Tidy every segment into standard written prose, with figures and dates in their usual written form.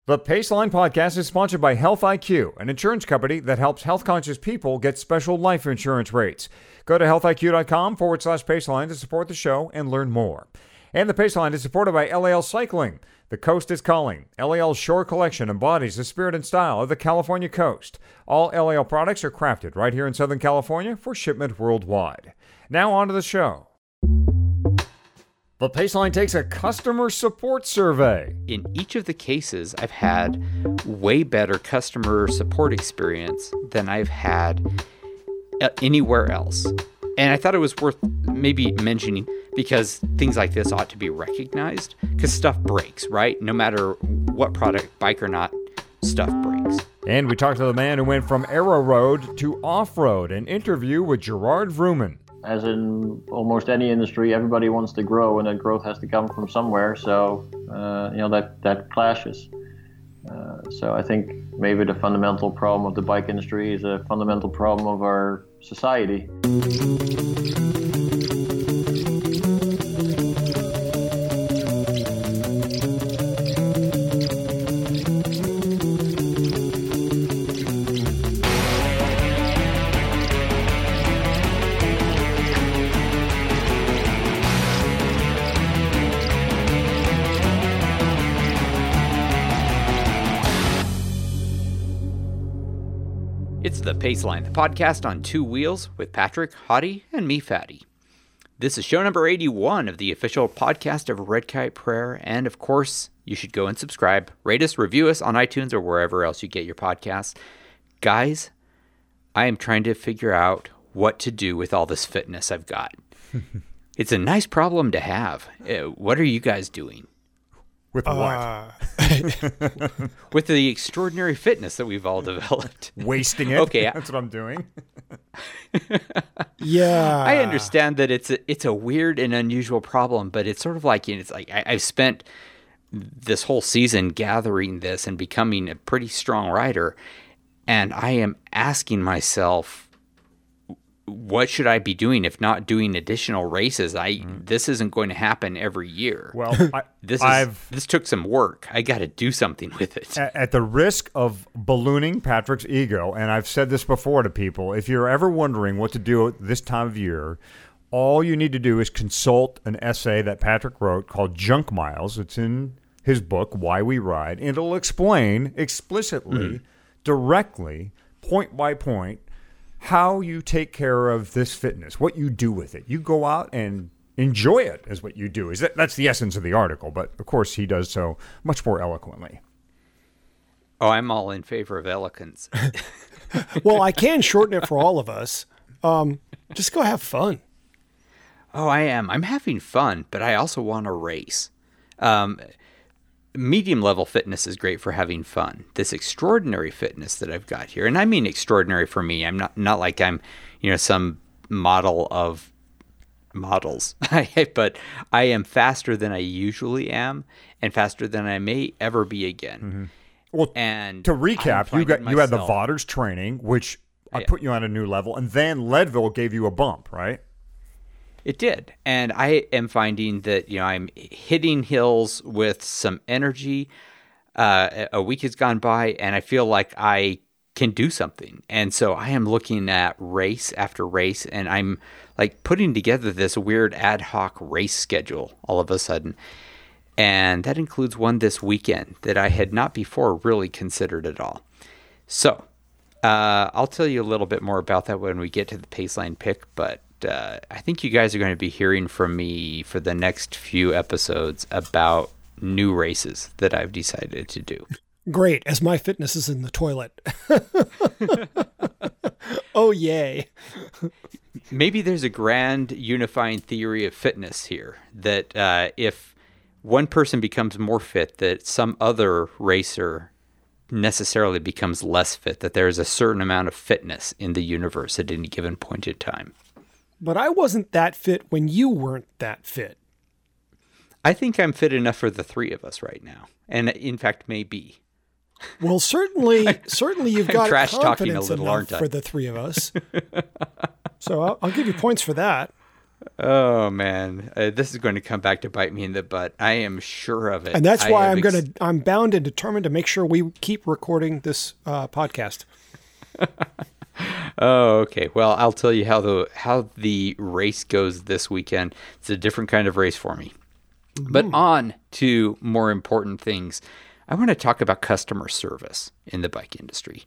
The Paceline podcast is sponsored by Health IQ, an insurance company that helps health-conscious people get special life insurance rates. Go to healthiq.com/Paceline to support the show and learn more. And the Paceline is supported by LAL Cycling. The coast is calling. LAL's Shore Collection embodies the spirit and style of the California coast. All LAL products are crafted right here in Southern California for shipment worldwide. Now on to the show. The Paceline takes a customer support survey. In each of the cases, I've had way better customer support experience than I've had anywhere else. And I thought it was worth maybe mentioning because things like this ought to be recognized because stuff breaks, right? No matter what product, bike or not, stuff breaks. And we talked to the man who went from aero road to off-road, an interview with Gerard Vrooman. As in almost any industry, everybody wants to grow, and that growth has to come from somewhere. So, that clashes. So I think maybe the fundamental problem of the bike industry is a fundamental problem of our society. It's The Paceline, the podcast on two wheels with Patrick, Hottie, and me, Fatty. This is show number 81 of the official podcast of Red Kite Prayer, and of course, you should go and subscribe, rate us, review us on iTunes or wherever else you get your podcasts. Guys, I am trying to figure out what to do with all this fitness I've got. It's a nice problem to have. What are you guys doing? With what? With the extraordinary fitness that we've all developed. Wasting it? Okay. That's what I'm doing. Yeah. I understand that it's a weird and unusual problem, but it's sort of like, it's like I've spent this whole season gathering this and becoming a pretty strong rider, and I am asking myself, what should I be doing if not doing additional races? This isn't going to happen every year. Well, this took some work. I got to do something with it. At the risk of ballooning Patrick's ego, and I've said this before to people, if you're ever wondering what to do at this time of year, all you need to do is consult an essay that Patrick wrote called Junk Miles. It's in his book, Why We Ride, and it'll explain explicitly, directly, point by point, how you take care of this fitness, what you do with it. You go out and enjoy it is what you do. That's the essence of the article, but of course he does so much more eloquently. Oh, I'm all in favor of eloquence. Well, I can shorten it for all of us. Just go have fun. Oh, I am. I'm having fun, but I also want to race. Medium level fitness is great for having fun. This extraordinary fitness that I've got here, and I mean extraordinary for me. I'm not like I'm, some model of models, but I am faster than I usually am, and faster than I may ever be again. Mm-hmm. Well, and to recap, you had the Vaughters training, which I put you on a new level, and then Leadville gave you a bump, right? It did. And I am finding that, I'm hitting hills with some energy. A week has gone by and I feel like I can do something. And so I am looking at race after race, and I'm like putting together this weird ad hoc race schedule all of a sudden. And that includes one this weekend that I had not before really considered at all. So I'll tell you a little bit more about that when we get to the Paceline pick, but I think you guys are going to be hearing from me for the next few episodes about new races that I've decided to do. Great, as my fitness is in the toilet. Oh, yay. Maybe there's a grand unifying theory of fitness here, that if one person becomes more fit, that some other racer necessarily becomes less fit, that there's a certain amount of fitness in the universe at any given point in time. But I wasn't that fit when you weren't that fit. I think I'm fit enough for the three of us right now. And in fact, maybe. Well, certainly you've got trash talking a confidence little, enough aren't I? for the three of us. So I'll give you points for that. Oh man, this is going to come back to bite me in the butt. I am sure of it. And that's why I'm bound and determined to make sure we keep recording this podcast. Oh, okay. Well, I'll tell you how the race goes this weekend. It's a different kind of race for me. But on to more important things. I want to talk about customer service in the bike industry.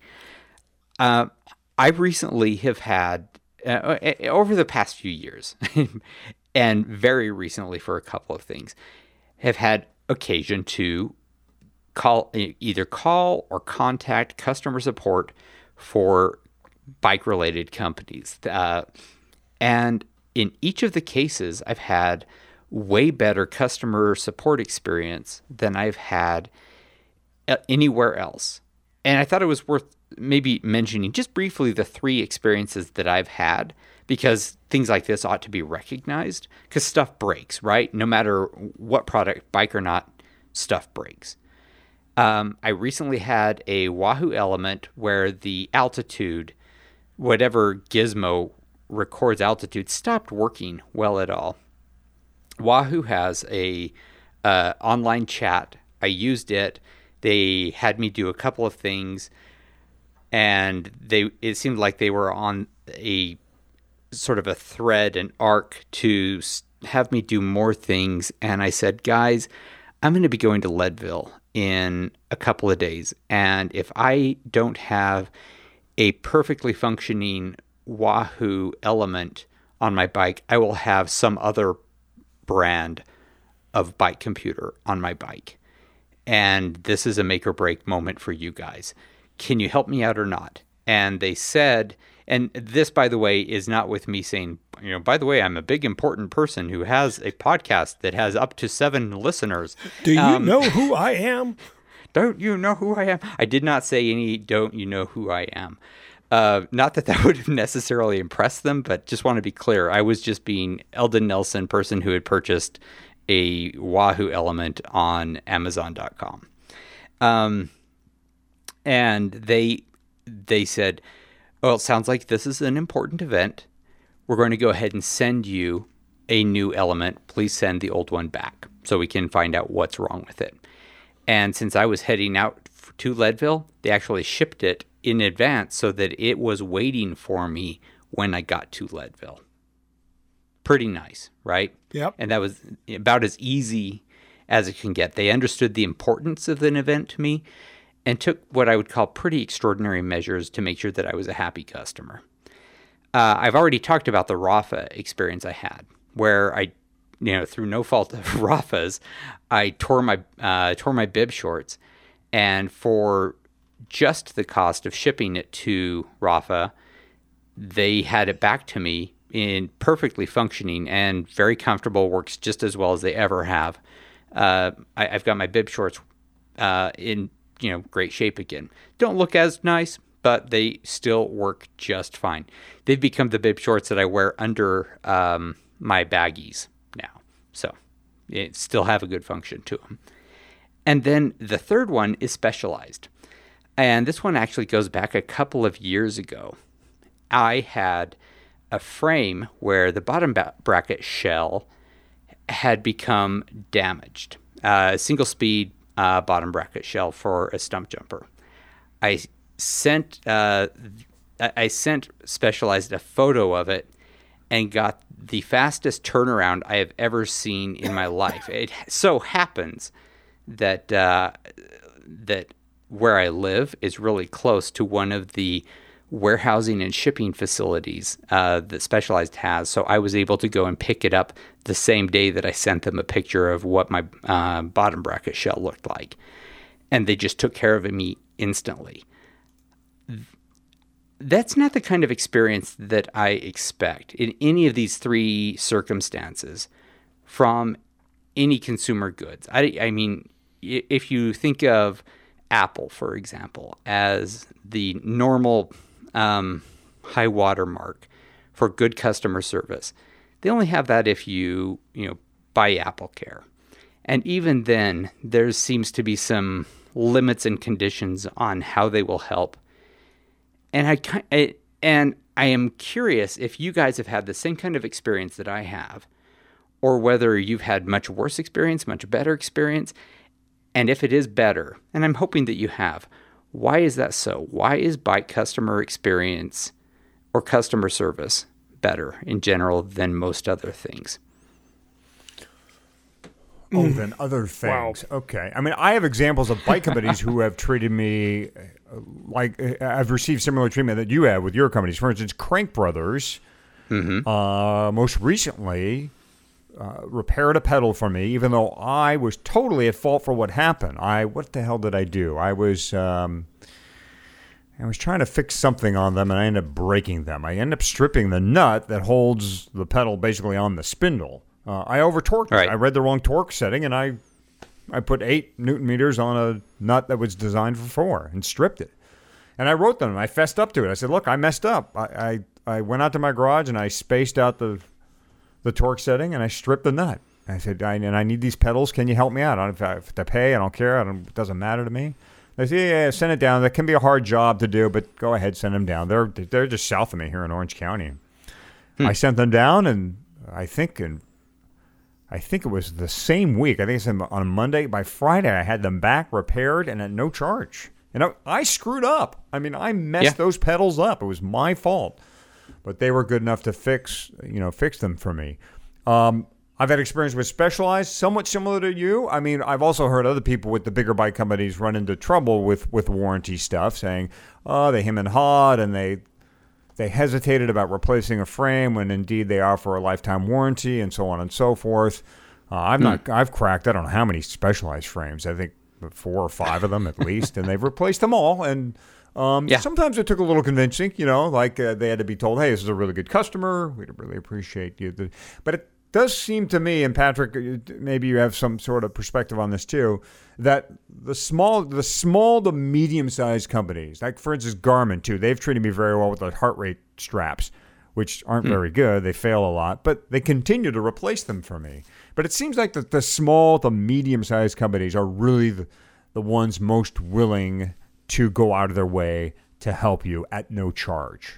I recently have had, over the past few years, and very recently for a couple of things, have had occasion to either call or contact customer support for bike-related companies. And in each of the cases, I've had way better customer support experience than I've had anywhere else. And I thought it was worth maybe mentioning just briefly the 3 experiences that I've had, because things like this ought to be recognized, because stuff breaks, right? No matter what product, bike or not, stuff breaks. I recently had a Wahoo Element where the altitude, whatever gizmo records altitude, stopped working well at all. Wahoo has a online chat. I used it. They had me do a couple of things, and it seemed like they were on a sort of a thread, an arc to have me do more things. And I said, guys, I'm going to be going to Leadville in a couple of days, and if I don't have a perfectly functioning Wahoo Element on my bike, I will have some other brand of bike computer on my bike. And this is a make or break moment for you guys. Can you help me out or not? And they said, and this, by the way, is not with me saying, by the way, I'm a big important person who has a podcast that has up to 7 listeners. Do you know who I am? Don't you know who I am? I did not say any, don't you know who I am? Not that would have necessarily impressed them, but just want to be clear. I was just being Eldon Nelson, person who had purchased a Wahoo Element on Amazon.com. And they said, well, it sounds like this is an important event. We're going to go ahead and send you a new Element. Please send the old one back so we can find out what's wrong with it. And since I was heading out to Leadville, they actually shipped it in advance so that it was waiting for me when I got to Leadville. Pretty nice, right? Yep. And that was about as easy as it can get. They understood the importance of an event to me and took what I would call pretty extraordinary measures to make sure that I was a happy customer. I've already talked about the Rapha experience I had, where I, through no fault of Rapha's, I tore my bib shorts, and for just the cost of shipping it to Rapha, they had it back to me in perfectly functioning and very comfortable, works just as well as they ever have. I've got my bib shorts in great shape again. Don't look as nice, but they still work just fine. They've become the bib shorts that I wear under my baggies now, so it still have a good function to them. And then the third one is Specialized. And this one actually goes back a couple of years ago. I had a frame where the bottom bracket shell had become damaged. A single speed bottom bracket shell for a stump jumper. I sent Specialized a photo of it and got the fastest turnaround I have ever seen in my life. It so happens that that where I live is really close to one of the warehousing and shipping facilities that Specialized has. So I was able to go and pick it up the same day that I sent them a picture of what my bottom bracket shell looked like. And they just took care of me instantly. That's not the kind of experience that I expect in any of these 3 circumstances from any consumer goods. I mean, if you think of Apple, for example, as the normal high water mark for good customer service, they only have that if you buy AppleCare. And even then, there seems to be some limits and conditions on how they will help. And And I am curious if you guys have had the same kind of experience that I have, or whether you've had much worse experience, much better experience. And if it is better, and I'm hoping that you have, why is that so? Why is bike customer experience or customer service better in general than most other things? Oh, than other things. Wow. Okay. I mean, I have examples of bike companies who have treated me like I've received similar treatment that you have with your companies. For instance, Crank Brothers, most recently repaired a pedal for me, even though I was totally at fault for what happened. What the hell did I do? I was trying to fix something on them, and I ended up breaking them. I ended up stripping the nut that holds the pedal basically on the spindle. I over-torqued it. I read the wrong torque setting, and I put 8 Newton meters on a nut that was designed for 4 and stripped it. And I wrote them. I fessed up to it. I said, look, I messed up. I went out to my garage, and I spaced out the torque setting, and I stripped the nut. I said, I need these pedals. Can you help me out? If I have to pay, I don't care. It doesn't matter to me. They said, yeah, send it down. That can be a hard job to do, but go ahead, send them down. They're just south of me here in Orange County. I sent them down, and I think it was the same week. I think it's on Monday. By Friday, I had them back, repaired, and at no charge. And I screwed up. I mean, I messed those pedals up. It was my fault. But they were good enough to fix them for me. I've had experience with Specialized, somewhat similar to you. I mean, I've also heard other people with the bigger bike companies run into trouble with warranty stuff, saying, they hem and hawed, and they hesitated about replacing a frame when indeed they offer a lifetime warranty, and so on and so forth. I've cracked, I don't know how many Specialized frames. I think 4 or 5 of them at least, and they've replaced them all. And sometimes it took a little convincing, like they had to be told, hey, this is a really good customer. We'd really appreciate you. But it does seem to me, and Patrick, maybe you have some sort of perspective on this too, that the small to medium-sized companies, like for instance Garmin too, they've treated me very well with the heart rate straps, which aren't very good. They fail a lot, but they continue to replace them for me. But it seems like the small to medium-sized companies are really the ones most willing to go out of their way to help you at no charge.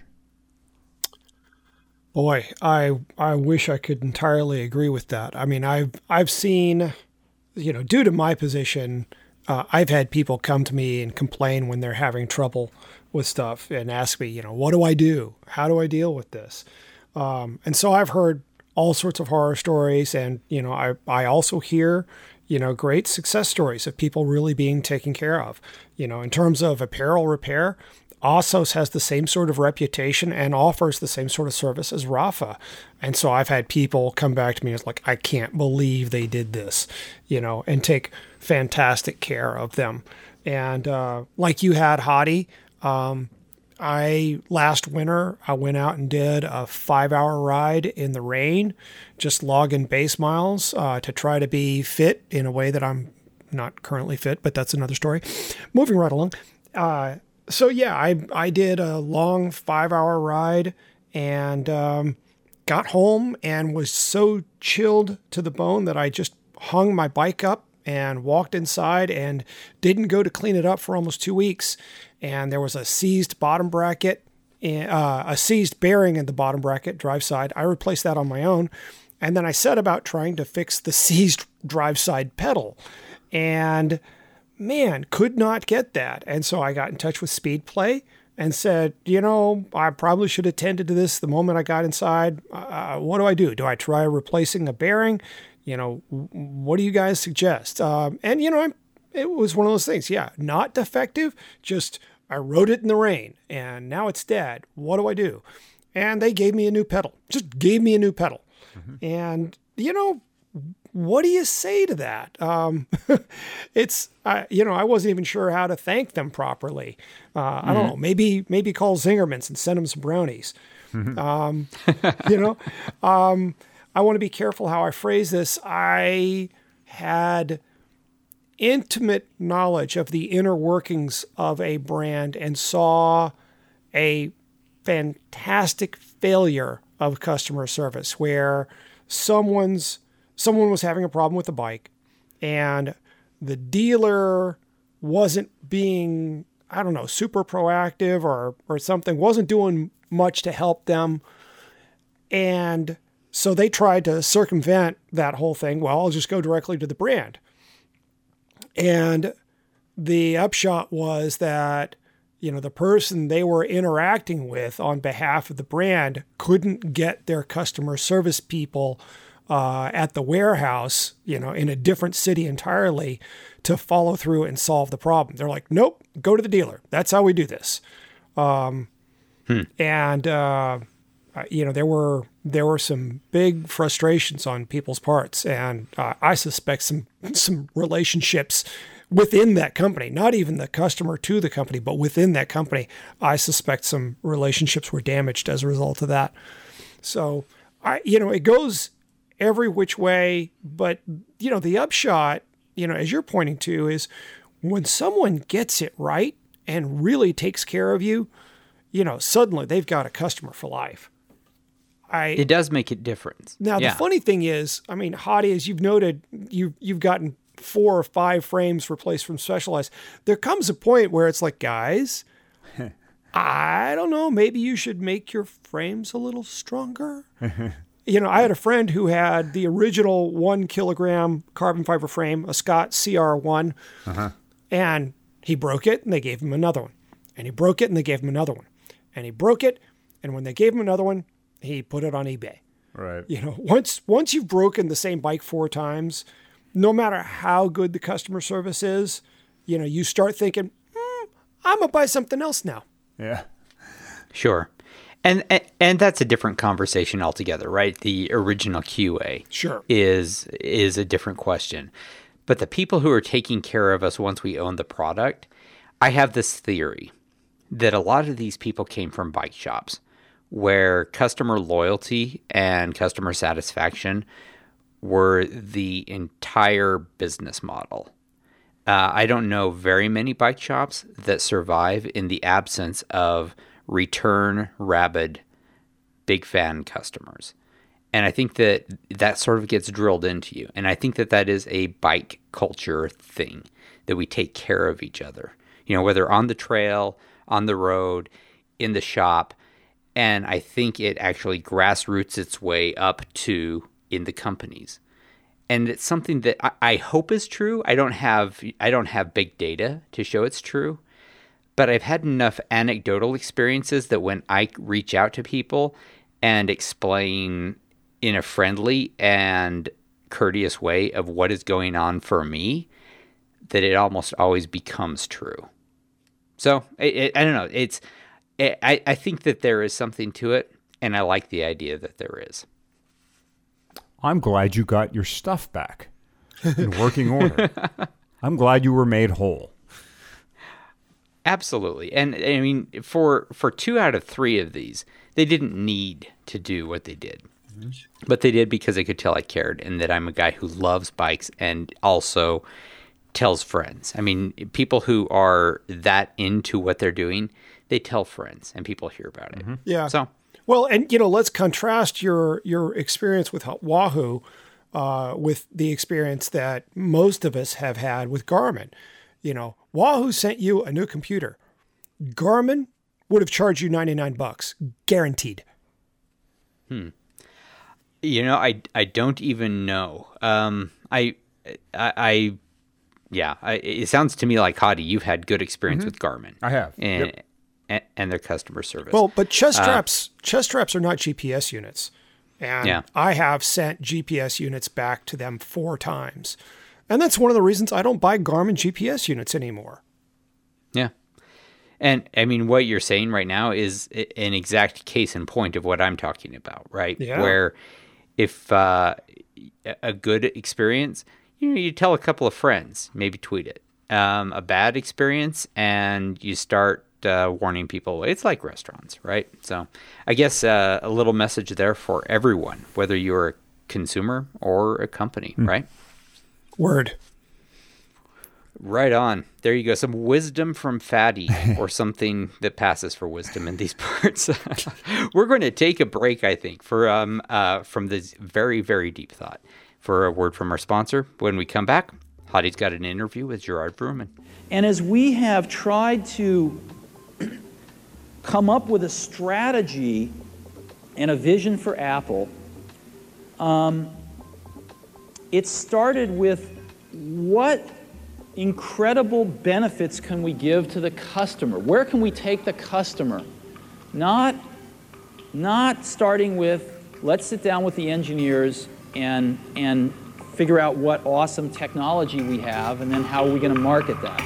Boy, I wish I could entirely agree with that. I mean, I've seen, due to my position, I've had people come to me and complain when they're having trouble with stuff and ask me, what do I do? How do I deal with this? And so I've heard all sorts of horror stories, and I also hear great success stories of people really being taken care of. In terms of apparel repair, Ossos has the same sort of reputation and offers the same sort of service as Rapha. And so I've had people come back to me and it's like, I can't believe they did this, and take fantastic care of them. And like you had, Hadi, last winter, I went out and did a 5-hour ride in the rain, just logging base miles to try to be fit in a way that I'm not currently fit, but that's another story. Moving right along. So yeah, I did a long 5-hour ride and got home and was so chilled to the bone that I just hung my bike up and walked inside and didn't go to clean it up for almost 2 weeks. And there was a seized bottom bracket, a seized bearing in the bottom bracket, drive side. I replaced that on my own. And then I set about trying to fix the seized drive side pedal. And man, could not get that. And so I got in touch with Speed Play and said, I probably should have tended to this the moment I got inside. What do I do? Do I try replacing a bearing? What do you guys suggest? It was one of those things. Yeah, not defective. Just I rode it in the rain and now it's dead. What do I do? And they gave me a new pedal. Just gave me a new pedal. Mm-hmm. And, what do you say to that? I wasn't even sure how to thank them properly. I don't know. Maybe call Zingerman's and send them some brownies. Mm-hmm. I want to be careful how I phrase this. I had intimate knowledge of the inner workings of a brand and saw a fantastic failure of customer service where someone was having a problem with the bike and the dealer wasn't being, super proactive or something, wasn't doing much to help them. And so they tried to circumvent that whole thing. Well, I'll just go directly to the brand. And the upshot was that, the person they were interacting with on behalf of the brand couldn't get their customer service people at the warehouse, in a different city entirely to follow through and solve the problem. They're like, nope, go to the dealer. That's how we do this. And, there were some big frustrations on people's parts. And I suspect some relationships within that company, not even the customer to the company, but within that company, I suspect some relationships were damaged as a result of that. So, it goes every which way, but, the upshot, as you're pointing to, is when someone gets it right and really takes care of you, suddenly they've got a customer for life. It does make a difference. Now, the funny thing is, Hadi, as you've noted, you've gotten 4 or 5 frames replaced from Specialized. There comes a point where it's like, guys, I don't know, maybe you should make your frames a little stronger. I had a friend who had the original 1 kilogram carbon fiber frame, a Scott CR1, and he broke it and they gave him another one. And he broke it and they gave him another one. And he broke it, and when they gave him another one, he put it on eBay. Right. Once you've broken the same bike 4 times, no matter how good the customer service is, you start thinking, I'm going to buy something else now. Yeah. Sure. And that's a different conversation altogether, right? The original QA is a different question. But the people who are taking care of us once we own the product, I have this theory that a lot of these people came from bike shops where customer loyalty and customer satisfaction were the entire business model. I don't know very many bike shops that survive in the absence of return rabid big fan customers. And I think that sort of gets drilled into you. And I think that is a bike culture thing, that we take care of each other, whether on the trail, on the road, in the shop. And I think it actually grassroots its way up to in the companies. And it's something that I hope is true. I don't have big data to show it's true, but I've had enough anecdotal experiences that when I reach out to people and explain in a friendly and courteous way of what is going on for me, that it almost always becomes true. So I don't know. I think that there is something to it, and I like the idea that there is. I'm glad you got your stuff back in working order. I'm glad you were made whole. Absolutely. And I mean, for 2 out of 3 of these, they didn't need to do what they did. Mm-hmm. But they did because they could tell I cared and that I'm a guy who loves bikes and also tells friends. I mean, people who are that into what they're doing, they tell friends and people hear about it. Mm-hmm. Yeah. So, well, and let's contrast your experience with Wahoo with the experience that most of us have had with Garmin. Wahoo sent you a new computer. Garmin would have charged you $99, guaranteed. I don't even know. It sounds to me like, Hadi, you've had good experience with Garmin. I have. And their customer service. Well, but chest straps are not GPS units. And I have sent GPS units back to them 4 times. And that's one of the reasons I don't buy Garmin GPS units anymore. Yeah. And I mean, what you're saying right now is an exact case in point of what I'm talking about, right? Yeah. Where if a good experience, you tell a couple of friends, maybe tweet it. A bad experience, and you start warning people. It's like restaurants, right? So I guess a little message there for everyone, whether you're a consumer or a company, right? Word. Right on. There you go. Some wisdom from Fatty, or something that passes for wisdom in these parts. We're going to take a break, I think, from this very, very deep thought for a word from our sponsor. When we come back, Hadi's got an interview with Gerard Vrooman. And as we have tried to come up with a strategy and a vision for Apple, it started with what incredible benefits can we give to the customer? Where can we take the customer? Not starting with, let's sit down with the engineers and figure out what awesome technology we have, and then how are we going to market that.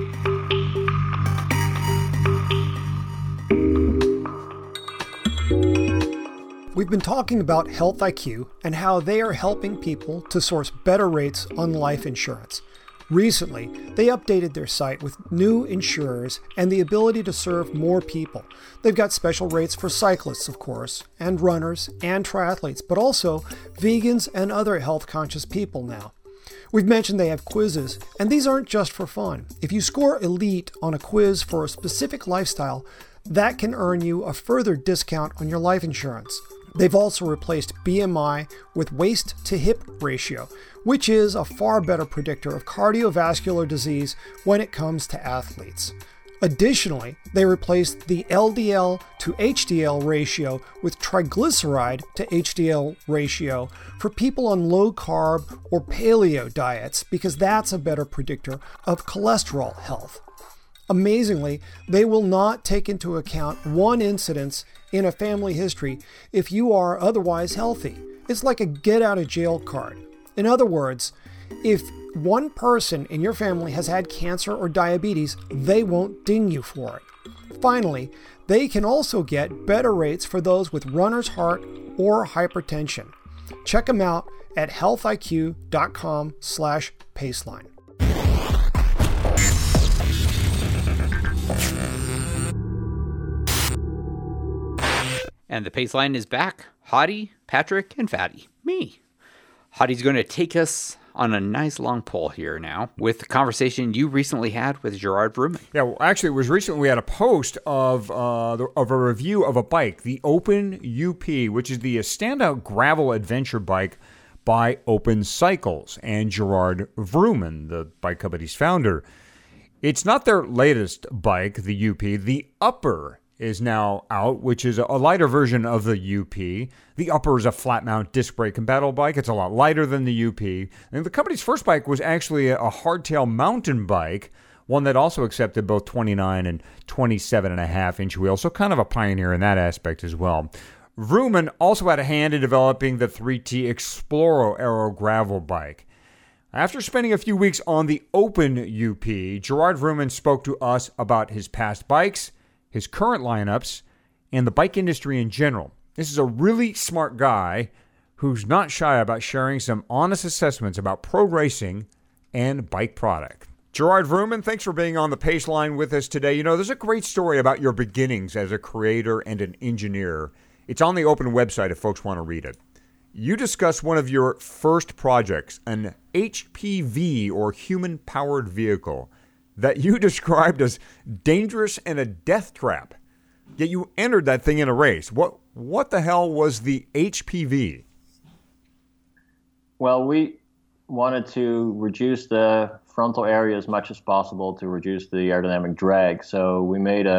We've been talking about Health IQ and how they are helping people to source better rates on life insurance. Recently, they updated their site with new insurers and the ability to serve more people. They've got special rates for cyclists, of course, and runners and triathletes, but also vegans and other health-conscious people now. We've mentioned they have quizzes, and these aren't just for fun. If you score elite on a quiz for a specific lifestyle, that can earn you a further discount on your life insurance. They've also replaced BMI with waist-to-hip ratio, which is a far better predictor of cardiovascular disease when it comes to athletes. Additionally, they replaced the LDL to HDL ratio with triglyceride to HDL ratio for people on low-carb or paleo diets, because that's a better predictor of cholesterol health. Amazingly, they will not take into account one incidence in a family history if you are otherwise healthy. It's like a get-out-of-jail card. In other words, if one person in your family has had cancer or diabetes, they won't ding you for it. Finally, they can also get better rates for those with runner's heart or hypertension. Check them out at healthiq.com/Paceline. And the Paceline is back. Hadi, Patrick, and Fatty. Me. Hadi's going to take us on a nice long pull here now with the conversation you recently had with Gerard Vrooman. Yeah, well, actually, it was recently we had a post of a review of a bike, the Open UP, which is the standout gravel adventure bike by Open Cycles and Gerard Vrooman, the bike company's founder. It's not their latest bike, the UP. The Upper is now out, which is a lighter version of the UP. The Upper is a flat mount disc brake compatible bike. It's a lot lighter than the UP. And the company's first bike was actually a hardtail mountain bike, one that also accepted both 29 and 27.5-inch wheels, so kind of a pioneer in that aspect as well. Vrooman also had a hand in developing the 3T Exploro Aero gravel bike. After spending a few weeks on the Open UP, Gerard Vrooman spoke to us about his past bikes, his current lineups, and the bike industry in general. This is a really smart guy who's not shy about sharing some honest assessments about pro racing and bike product. Gerard Vrooman, thanks for being on the Paceline with us today. You know, there's a great story about your beginnings as a creator and an engineer. It's on the Open website if folks want to read it. You discuss one of your first projects, an HPV, or human-powered vehicle, that you described as dangerous and a death trap. Yet you entered that thing in a race. What the hell was the HPV? Well, we wanted to reduce the frontal area as much as possible to reduce the aerodynamic drag. So we made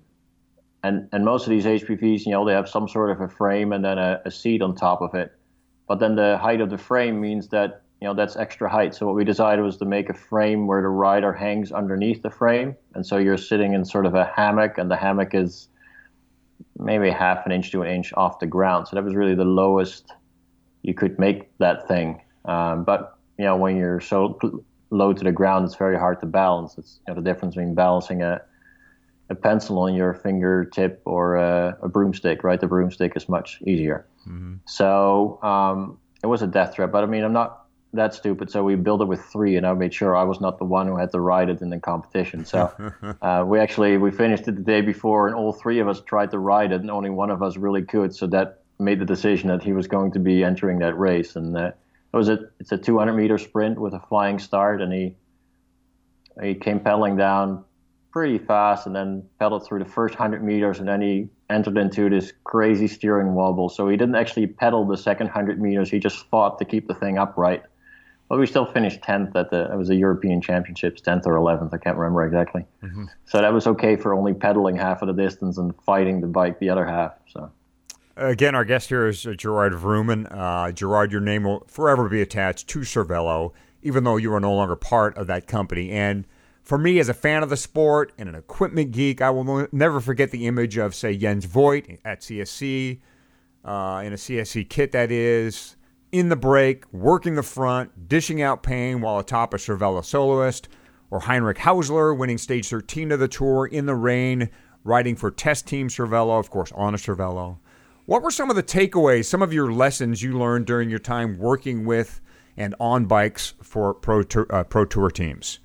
and most of these HPVs, you know, they have some sort of a frame and then a seat on top of it. But then the height of the frame means that, you know, that's extra height. So what we decided was to make a frame where the rider hangs underneath the frame. And so you're sitting in sort of a hammock, and the hammock is maybe half an inch to an inch off the ground. So that was really the lowest you could make that thing. But, you know, when you're so low to the ground, it's very hard to balance. It's, you know, the difference between balancing a pencil on your fingertip or a broomstick, right? The broomstick is much easier. Mm-hmm. So it was a death trap. But, I mean, I'm not that stupid, so we built it with 3, and I made sure I was not the one who had to ride it in the competition. So we finished it the day before, and all 3 of us tried to ride it, and only one of us really could. So that made the decision that he was going to be entering that race. And it's a 200-meter sprint with a flying start, and he came pedaling down pretty fast, and then pedaled through the first 100 meters, and then he entered into this crazy steering wobble. So he didn't actually pedal the second 100 meters. He just fought to keep the thing upright. Well, we still finished 10th it was the European Championships, 10th or 11th, I can't remember exactly. Mm-hmm. So that was okay for only pedaling half of the distance and fighting the bike the other half. So. Again, our guest here is Gerard Vroomen. Gerard, your name will forever be attached to Cervelo, even though you are no longer part of that company. And for me, as a fan of the sport and an equipment geek, I will never forget the image of, say, Jens Voigt at CSC, in a CSC kit that is, in the break, working the front, dishing out pain while atop a Cervelo soloist, or Heinrich Hausler winning stage 13 of the Tour in the rain, riding for Test Team Cervelo, of course, on a Cervelo. What were some of the takeaways, some of your lessons you learned during your time working with and on bikes for Pro Tour teams?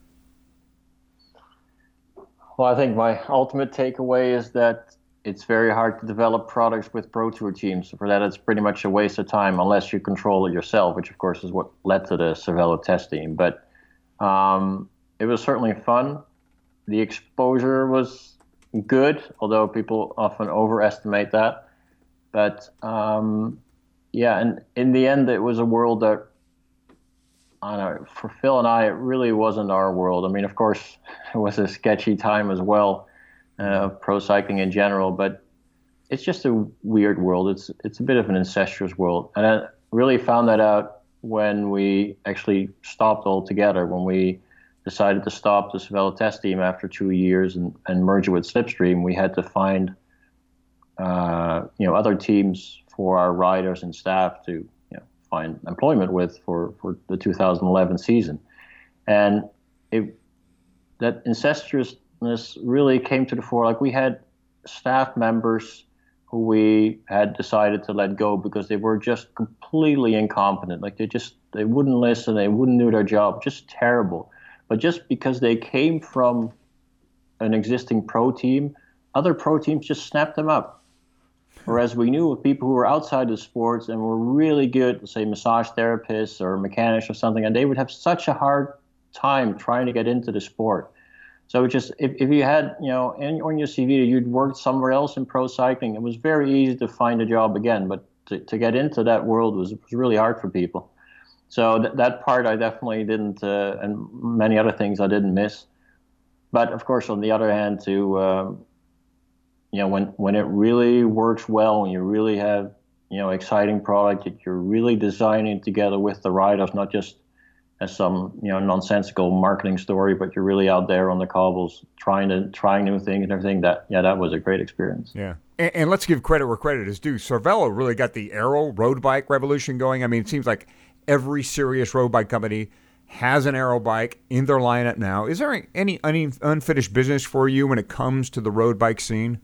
Well, I think my ultimate takeaway is that it's very hard to develop products with Pro Tour teams. For that, it's pretty much a waste of time unless you control it yourself, which of course is what led to the Cervelo test team. But it was certainly fun. The exposure was good, although people often overestimate that. But yeah, and in the end, it was a world that, I don't know, for Phil and I, it really wasn't our world. I mean, of course, it was a sketchy time as well. Pro cycling in general, but it's just a weird world. It's a bit of an incestuous world, and I really found that out when we actually stopped altogether. When we decided to stop the Cervelo test team after 2 years and merge it with Slipstream, we had to find other teams for our riders and staff to find employment with for the 2011 season, and that incestuous really came to the fore. Like, we had staff members who we had decided to let go because they were just completely incompetent. Like, they wouldn't listen, they wouldn't do their job, just terrible. But just because they came from an existing pro team, other pro teams just snapped them up. Whereas we knew of people who were outside the sports and were really good, say massage therapists or mechanics or something, and they would have such a hard time trying to get into the sport. So just if you had, on your CV, you'd worked somewhere else in pro cycling, it was very easy to find a job again. But to get into that world was really hard for people. So that part I definitely didn't, and many other things I didn't miss. But of course, on the other hand, when it really works well, and you really have, exciting product, you're really designing together with the riders, not just as some nonsensical marketing story, but you're really out there on the cobbles trying new things and everything. That was a great experience. Yeah, and let's give credit where credit is due. Cervelo really got the aero road bike revolution going. I mean, it seems like every serious road bike company has an aero bike in their lineup now. Is there any unfinished business for you when it comes to the road bike scene?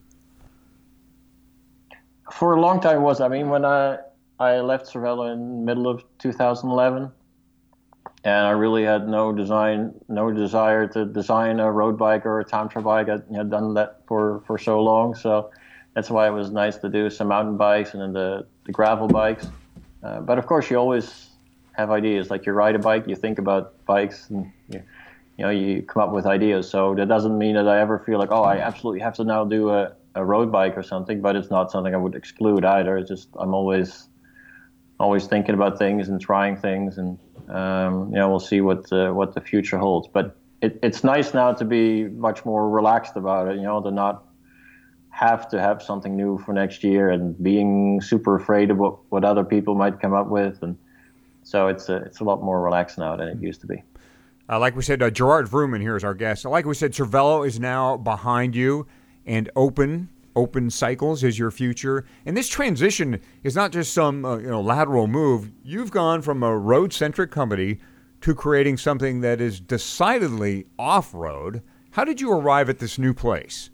For a long time, it was. I mean, when I left Cervelo in the middle of 2011. And I really had no desire to design a road bike or a time trial bike. I had done that for so long, so that's why it was nice to do some mountain bikes and then the gravel bikes. But of course, you always have ideas. Like, you ride a bike, you think about bikes, and you come up with ideas. So that doesn't mean that I ever feel like, I absolutely have to now do a road bike or something. But it's not something I would exclude either. It's just I'm always thinking about things and trying things, and we'll see what the future holds. But it's nice now to be much more relaxed about it, to not have to have something new for next year and being super afraid of what other people might come up with. And so it's a lot more relaxed now than it used to be. Like we said, Gerard Vroomen here is our guest. Like we said, Cervelo is now behind you, and Open Cycles is your future. And this transition is not just some lateral move. You've gone from a road-centric company to creating something that is decidedly off-road. How did you arrive at this new place?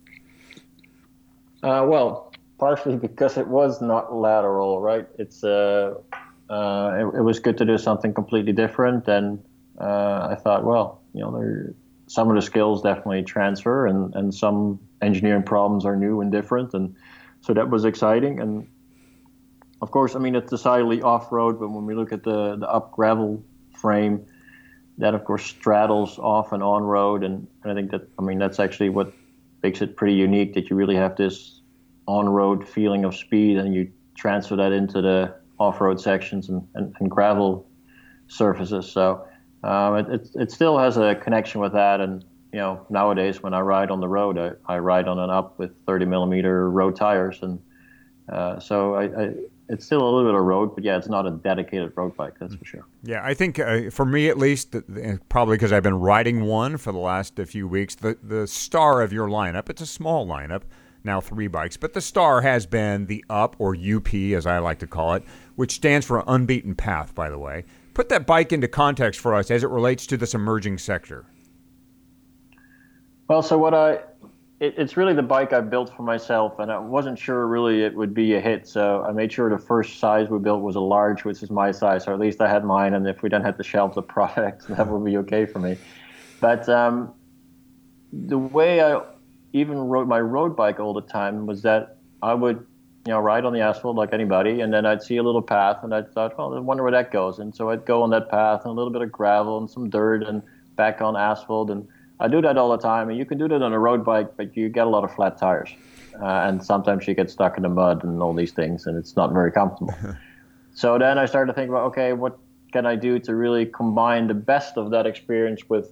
Well, partially because it was not lateral, right? It was good to do something completely different, and I thought, some of the skills definitely transfer, and some engineering problems are new and different, and so that was exciting. And of course, I mean, it's decidedly off-road, but when we look at the up gravel frame, that of course straddles off and on road, and I think that's actually what makes it pretty unique, that you really have this on-road feeling of speed, and you transfer that into the off-road sections, and gravel surfaces. So it still has a connection with that. And nowadays when I ride on the road, I ride on an up with 30 millimeter road tires, and so it's still a little bit of road, but yeah, it's not a dedicated road bike, that's for sure. Yeah, I think for me at least, probably because I've been riding one for the last few weeks, the star of your lineup, it's a small lineup, now 3 bikes, but the star has been the UP, or UP as I like to call it, which stands for Unbeaten Path, by the way. Put that bike into context for us as it relates to this emerging sector. Well, so it's really the bike I built for myself, and I wasn't sure really it would be a hit, so I made sure the first size we built was a large, which is my size, or at least I had mine, and if we don't have to shelve the product, that would be okay for me. But the way I even rode my road bike all the time was that I would ride on the asphalt like anybody, and then I'd see a little path, and I thought, well, I wonder where that goes, and so I'd go on that path, and a little bit of gravel, and some dirt, and back on asphalt, and I do that all the time, and you can do that on a road bike, but you get a lot of flat tires, and sometimes you get stuck in the mud and all these things, and it's not very comfortable. So then I started to think about, okay, what can I do to really combine the best of that experience with,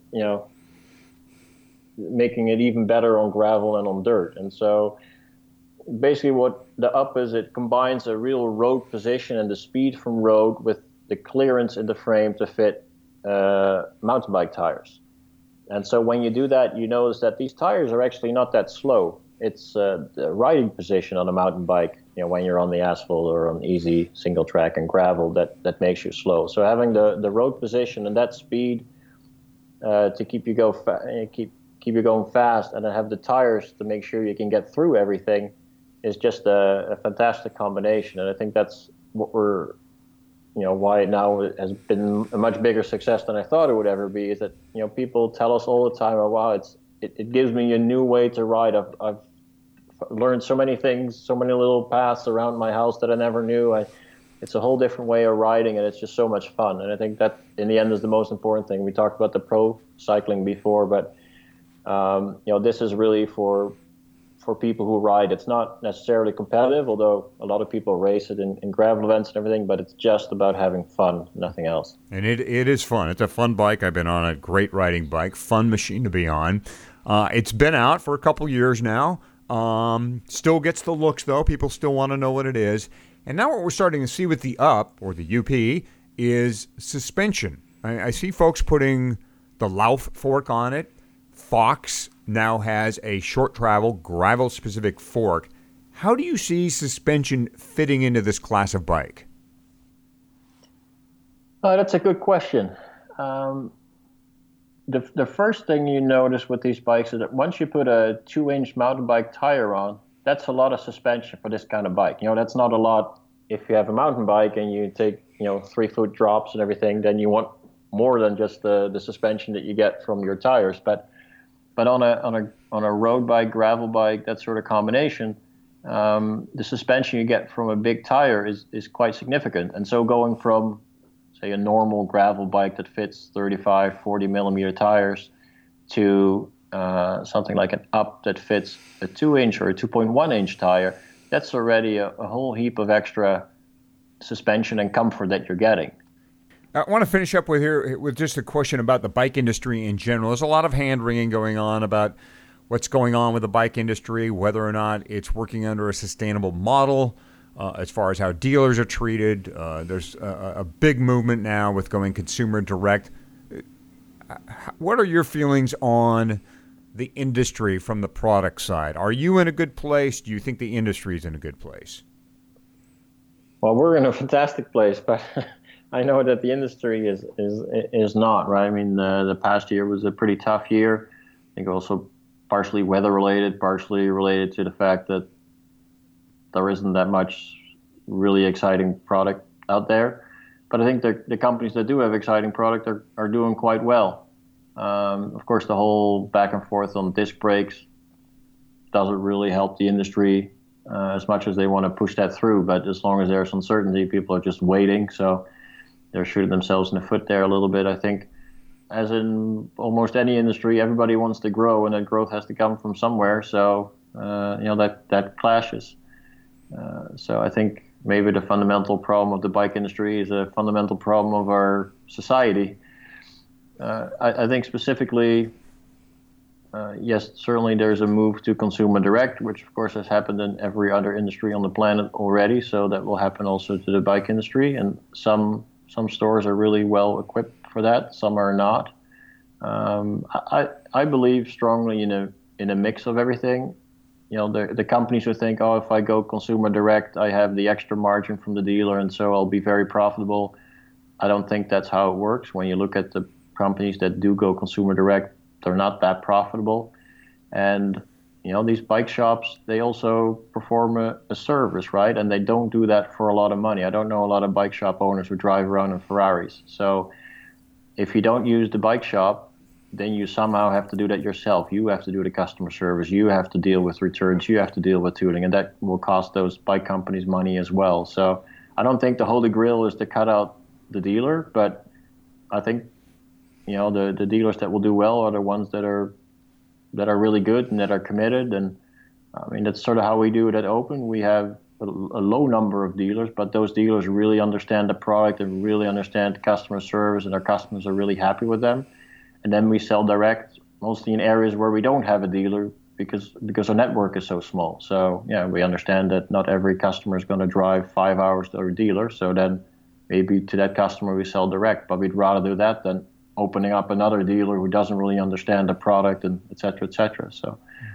making it even better on gravel and on dirt. And so basically what the UP is, it combines a real road position and the speed from road with the clearance in the frame to fit mountain bike tires. And so when you do that, you notice that these tires are actually not that slow. It's the riding position on a mountain bike, when you're on the asphalt or on easy single track and gravel, that makes you slow. So having the road position and that speed to keep you going fast, and then have the tires to make sure you can get through everything, is just a fantastic combination. And I think that's what why it now has been a much bigger success than I thought it would ever be, is that, people tell us all the time, oh, wow, it gives me a new way to ride. I've learned so many things, so many little paths around my house that I never knew. It's a whole different way of riding, and it's just so much fun. And I think that in the end is the most important thing. We talked about the pro cycling before, but this is really for people who ride. It's not necessarily competitive, although a lot of people race it in gravel events and everything, but it's just about having fun, nothing else. And it is fun. It's a fun bike. I've been on a great riding bike, fun machine to be on. It's been out for a couple years now. Still gets the looks, though. People still want to know what it is. And now what we're starting to see with the UP, or the UP, is suspension. I see folks putting the Lauf fork on it. Fox now has a short travel, gravel-specific fork. How do you see suspension fitting into this class of bike? That's a good question. The first thing you notice with these bikes is that once you put a 2-inch mountain bike tire on, that's a lot of suspension for this kind of bike. That's not a lot. If you have a mountain bike and you take 3-foot drops and everything, then you want more than just the suspension that you get from your tires. But on a road bike, gravel bike, that sort of combination, the suspension you get from a big tire is quite significant. And so going from, say, a normal gravel bike that fits 35, 40 millimeter tires to something like an UP that fits a 2-inch or a 2.1-inch tire, that's already a whole heap of extra suspension and comfort that you're getting. I want to finish up with just a question about the bike industry in general. There's a lot of hand-wringing going on about what's going on with the bike industry, whether or not it's working under a sustainable model, as far as how dealers are treated. There's a big movement now with going consumer direct. What are your feelings on the industry from the product side? Are you in a good place? Do you think the industry is in a good place? Well, we're in a fantastic place, but I know that the industry is not, right? I mean, the past year was a pretty tough year. I think also partially weather related, partially related to the fact that there isn't that much really exciting product out there. But I think the companies that do have exciting product are doing quite well. Of course, the whole back and forth on disc brakes doesn't really help the industry as much as they want to push that through. But as long as there's uncertainty, people are just waiting. So they're shooting themselves in the foot there a little bit. I think, as in almost any industry, everybody wants to grow, and that growth has to come from somewhere. So that clashes. So I think maybe the fundamental problem of the bike industry is a fundamental problem of our society. I think specifically, yes, certainly there's a move to consumer direct, which of course has happened in every other industry on the planet already. So that will happen also to the bike industry. And some stores are really well equipped for that. Some are not. I believe strongly in a mix of everything. You know, the companies who think, oh, if I go consumer direct, I have the extra margin from the dealer, and so I'll be very profitable. I don't think that's how it works. When you look at the companies that do go consumer direct, they're not that profitable. And, you know, these bike shops, they also perform a service, right? And they don't do that for a lot of money. I don't know a lot of bike shop owners who drive around in Ferraris. So if you don't use the bike shop, then you somehow have to do that yourself. You have to do the customer service. You have to deal with returns. You have to deal with tooling. And that will cost those bike companies money as well. So I don't think the holy grail is to cut out the dealer, but I think, you know, the dealers that will do well are the ones that are really good and that are committed. And I mean, that's sort of how we do it at Open. We have a low number of dealers, but those dealers really understand the product and really understand customer service, and our customers are really happy with them. And then we sell direct, mostly in areas where we don't have a dealer because our network is so small. So yeah, we understand that not every customer is going to drive 5 hours to a dealer. So then maybe to that customer we sell direct, but we'd rather do that than opening up another dealer who doesn't really understand the product, and et cetera, et cetera. So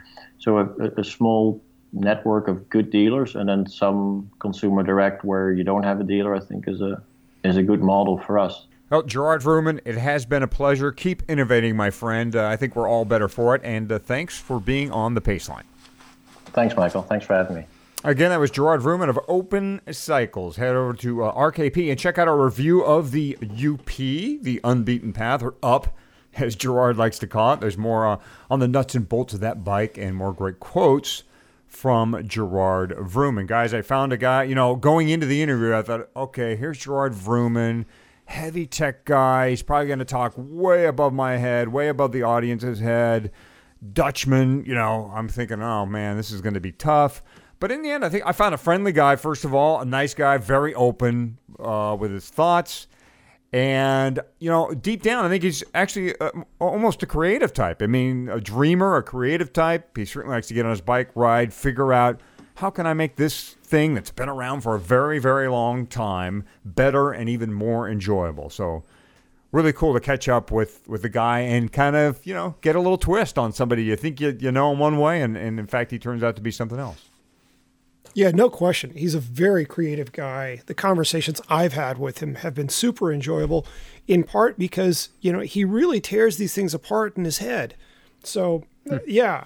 a small network of good dealers, and then some consumer direct where you don't have a dealer, I think is a good model for us. Well, Gerard Vroomen, it has been a pleasure. Keep innovating, my friend. I think we're all better for it. And thanks for being on the Paceline. Thanks, Michael. Thanks for having me. Again, that was Gerard Vroomen of Open Cycles. Head over to RKP and check out our review of the UP, the Unbeaten Path, or UP, as Gerard likes to call it. There's more on the nuts and bolts of that bike and more great quotes from Gerard Vroomen. Guys, I found a guy, going into the interview, I thought, okay, here's Gerard Vroomen. Heavy tech guy. He's probably going to talk way above my head, way above the audience's head. Dutchman, I'm thinking, oh man, this is going to be tough. But in the end, I think I found a friendly guy, first of all, a nice guy, very open with his thoughts. And, deep down, I think he's actually almost a creative type. I mean, a dreamer, a creative type. He certainly likes to get on his bike, ride, figure out, how can I make this thing that's been around for a very, very long time better and even more enjoyable? So really cool to catch up with the guy and kind of, get a little twist on somebody you think you know in one way, and in fact, he turns out to be something else. Yeah, no question. He's a very creative guy. The conversations I've had with him have been super enjoyable, in part because, he really tears these things apart in his head. So yeah,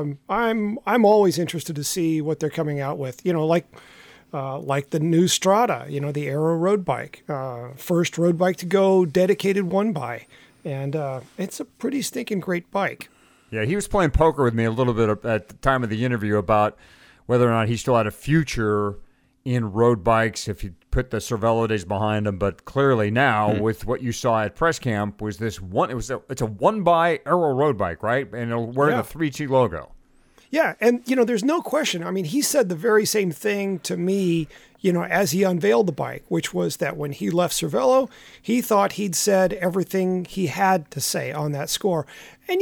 I'm always interested to see what they're coming out with. Like the new Strada, the Aero road bike, first road bike to go dedicated one by, and it's a pretty stinking great bike. Yeah, he was playing poker with me a little bit at the time of the interview about whether or not he still had a future in road bikes if you put the Cervelo days behind him. But clearly now, with what you saw at press camp, was this one? It's a one by Aero road bike, right? And it'll wear the 3T logo. Yeah, and there's no question. I mean, he said the very same thing to me, as he unveiled the bike, which was that when he left Cervelo, he thought he'd said everything he had to say on that score. And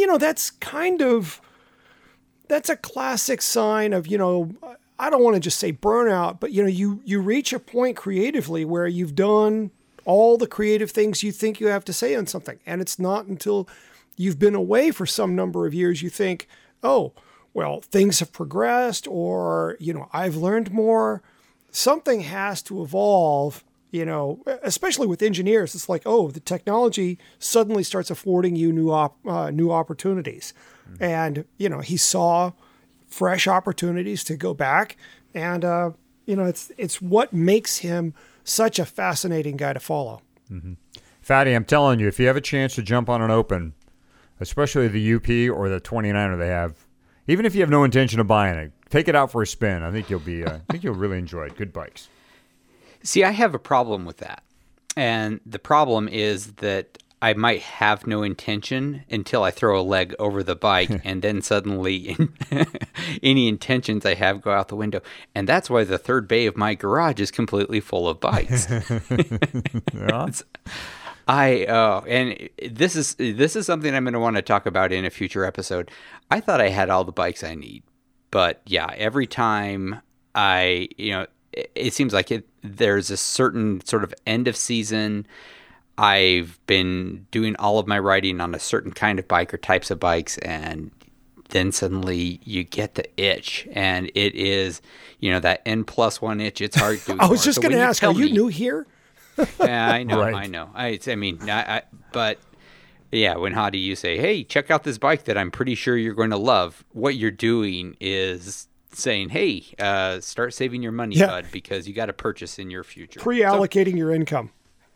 that's a classic sign of, I don't want to just say burnout, but you reach a point creatively where you've done all the creative things you think you have to say on something. And it's not until you've been away for some number of years you think, oh, well, things have progressed, or, I've learned more. Something has to evolve, especially with engineers. It's like, oh, the technology suddenly starts affording you new opportunities. Mm-hmm. And, he saw fresh opportunities to go back. And, it's what makes him such a fascinating guy to follow. Mm-hmm. Fatty, I'm telling you, if you have a chance to jump on an Open, especially the UP or the 29er they have, even if you have no intention of buying it, take it out for a spin. I think you'll really enjoy it. Good bikes. See, I have a problem with that. And the problem is that I might have no intention until I throw a leg over the bike, and then suddenly any intentions I have go out the window. And that's why the third bay of my garage is completely full of bikes. Yeah. And this is something I'm going to want to talk about in a future episode. I thought I had all the bikes I need, but yeah, every time it seems like there's a certain sort of end of season. I've been doing all of my riding on a certain kind of bike or types of bikes, and then suddenly you get the itch, and it is, that N+1 itch. It's hard to. I was just going to ask, are you new here? Yeah, I know, Right. I know. But yeah, when Hadi, you say, "Hey, check out this bike that I'm pretty sure you're going to love," what you're doing is saying, "Hey, start saving your money, bud, because you got to purchase in your future." Pre-allocating your income.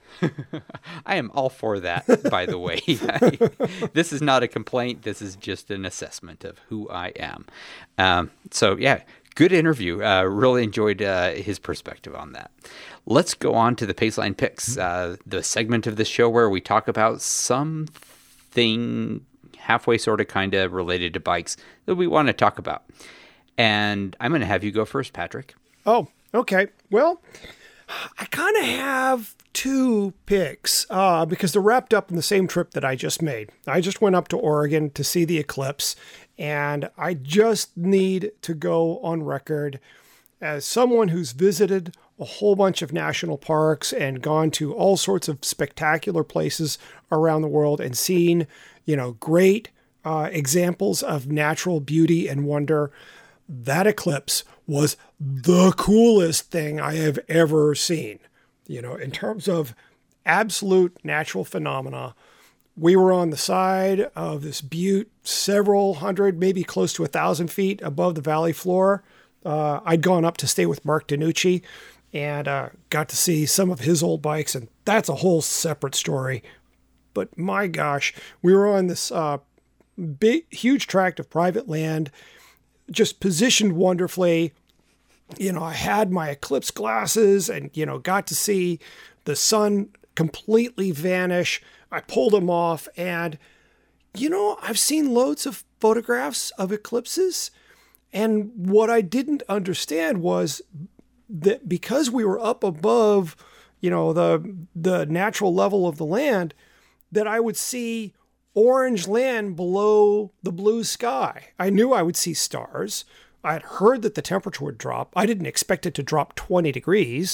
I am all for that, by the way. This is not a complaint. This is just an assessment of who I am. So yeah, good interview. Really enjoyed his perspective on that. Let's go on to the Paceline Picks, the segment of the show where we talk about something halfway sort of kind of related to bikes that we want to talk about. And I'm going to have you go first, Patrick. Oh, okay. Well, I kind of have two picks because they're wrapped up in the same trip that I just made. I just went up to Oregon to see the eclipse, and I just need to go on record as someone who's visited a whole bunch of national parks and gone to all sorts of spectacular places around the world and seen, great examples of natural beauty and wonder. That eclipse was the coolest thing I have ever seen. In terms of absolute natural phenomena, we were on the side of this butte, several hundred, maybe close to 1,000 feet above the valley floor. I'd gone up to stay with Mark Danucci and got to see some of his old bikes, and that's a whole separate story. But my gosh, we were on this huge tract of private land, just positioned wonderfully. I had my eclipse glasses and, got to see the sun completely vanish. I pulled them off and, I've seen loads of photographs of eclipses. And what I didn't understand was that because we were up above, the natural level of the land, that I would see orange land below the blue sky. I knew I would see stars. I had heard that the temperature would drop. I didn't expect it to drop 20 degrees.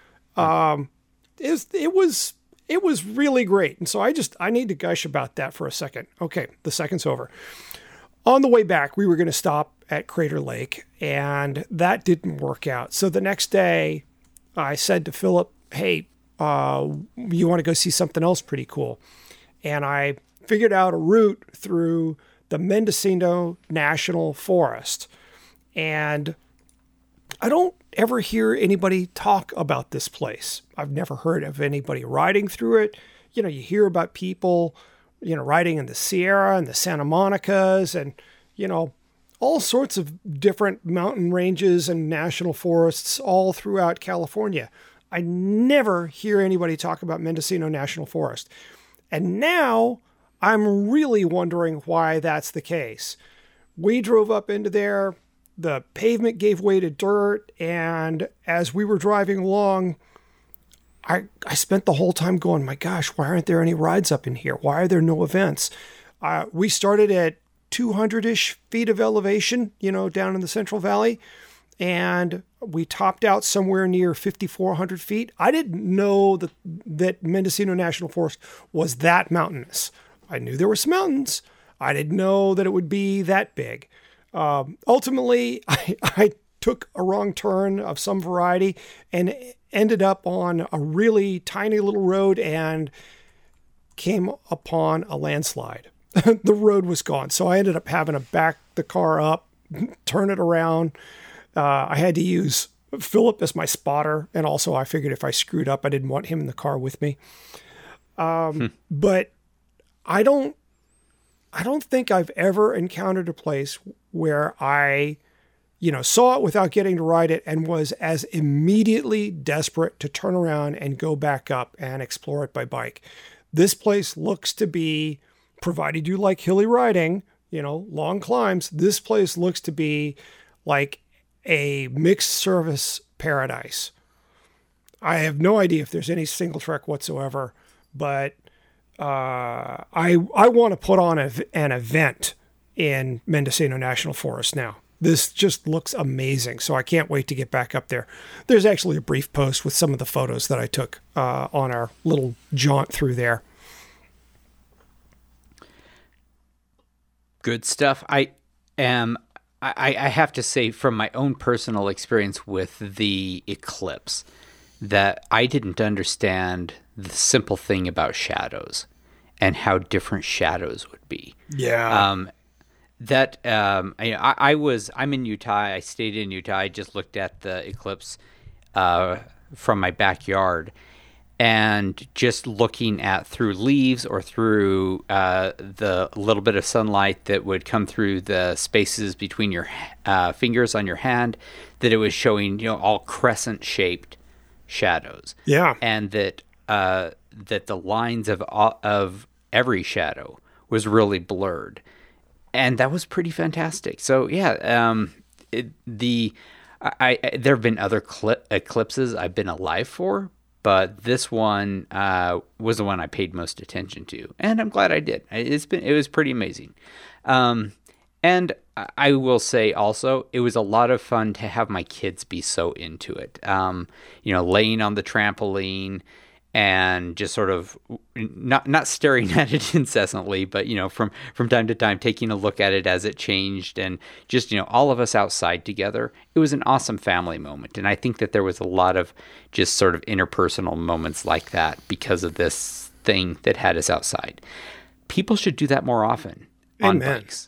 It was really great. And so I need to gush about that for a second. Okay, the second's over. On the way back, we were going to stop at Crater Lake, and that didn't work out. So the next day, I said to Philip, "Hey, you want to go see something else pretty cool?" And I figured out a route through the Mendocino National Forest. And I don't ever hear anybody talk about this place. I've never heard of anybody riding through it. You hear about people, riding in the Sierra and the Santa Monicas and, all sorts of different mountain ranges and national forests all throughout California. I never hear anybody talk about Mendocino National Forest. And now I'm really wondering why that's the case. We drove up into there. The pavement gave way to dirt, and as we were driving along, I spent the whole time going, my gosh, why aren't there any rides up in here? Why are there no events? We started at 200-ish feet of elevation, down in the Central Valley, and we topped out somewhere near 5,400 feet. I didn't know that Mendocino National Forest was that mountainous. I knew there were some mountains. I didn't know that it would be that big. Ultimately, I took a wrong turn of some variety and ended up on a really tiny little road and came upon a landslide. The road was gone. So I ended up having to back the car up, turn it around. I had to use Philip as my spotter. And also I figured if I screwed up, I didn't want him in the car with me. But I don't think I've ever encountered a place where I, saw it without getting to ride it and was as immediately desperate to turn around and go back up and explore it by bike. This place looks to be, provided you like hilly riding, long climbs, this place looks to be like a mixed service paradise. I have no idea if there's any single trek whatsoever, but I want to put on an event in Mendocino National Forest now. This just looks amazing, so I can't wait to get back up there. There's actually a brief post with some of the photos that I took on our little jaunt through there. Good stuff. I have to say, from my own personal experience with the eclipse, that I didn't understand the simple thing about shadows and how different shadows would be. Yeah. I'm in Utah. I stayed in Utah. I just looked at the eclipse from my backyard, and just looking at through leaves or through the little bit of sunlight that would come through the spaces between your fingers on your hand, that it was showing, all crescent shaped shadows. Yeah. And that the lines of every shadow was really blurred. And that was pretty fantastic. So yeah, there have been other eclipses I've been alive for, but this one was the one I paid most attention to, and I'm glad I did. It was pretty amazing. And I will say also, it was a lot of fun to have my kids be so into it. Laying on the trampoline and just sort of not staring at it incessantly, but from time to time taking a look at it as it changed, and just all of us outside together. It was an awesome family moment, and I think that there was a lot of just sort of interpersonal moments like that because of this thing that had us outside. People should do that more often on bikes.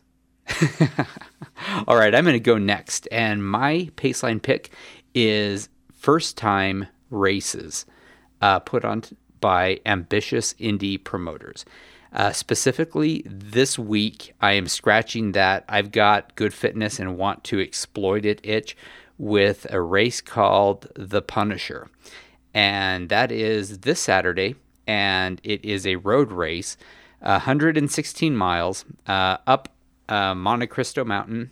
All right, I'm going to go next, and my Paceline pick is first time races. Put on by ambitious indie promoters. Specifically, this week, I am scratching that I've got good fitness and want to exploit it itch with a race called The Punisher. And that is this Saturday, and it is a road race, 116 miles, up Monte Cristo Mountain,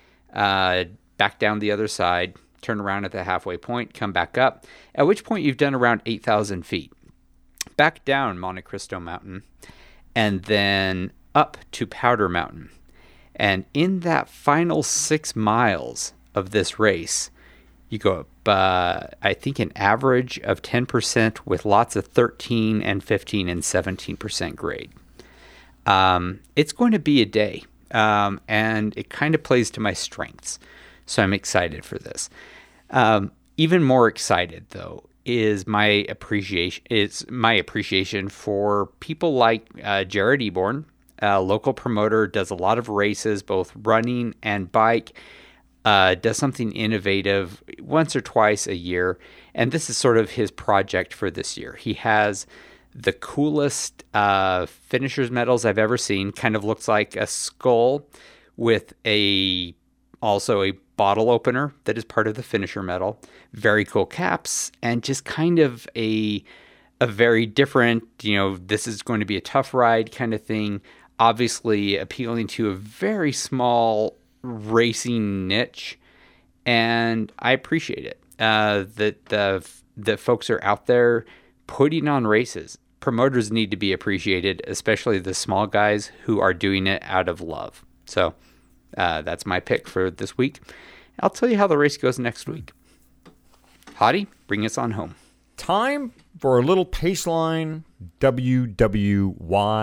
back down the other side, turn around at the halfway point, come back up, at which point you've done around 8,000 feet. Back down Monte Cristo Mountain, and then up to Powder Mountain. And in that final 6 miles of this race, you go up, I think, an average of 10% with lots of 13 and 15 and 17% grade. It's going to be a day, and it kind of plays to my strengths. So I'm excited for this. Even more excited, though, is my appreciation for people like Jared Eborn, a local promoter, does a lot of races, both running and bike, does something innovative once or twice a year, and this is sort of his project for this year. He has the coolest finisher's medals I've ever seen. Kind of looks like a skull with also a bottle opener that is part of the finisher medal. Very cool caps, and just kind of a very different, this is going to be a tough ride kind of thing. Obviously appealing to a very small racing niche, and I appreciate it. That folks are out there putting on races. Promoters need to be appreciated, especially the small guys who are doing it out of love. So that's my pick for this week. I'll tell you how the race goes next week. Hottie, bring us on home. Time for a little Paceline WWYD.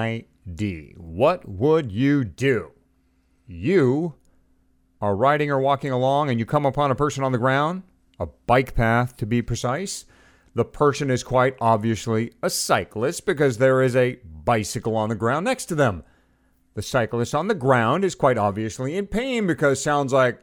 What would you do? You are riding or walking along and you come upon a person on the ground, a bike path to be precise. The person is quite obviously a cyclist because there is a bicycle on the ground next to them. The cyclist on the ground is quite obviously in pain because sounds like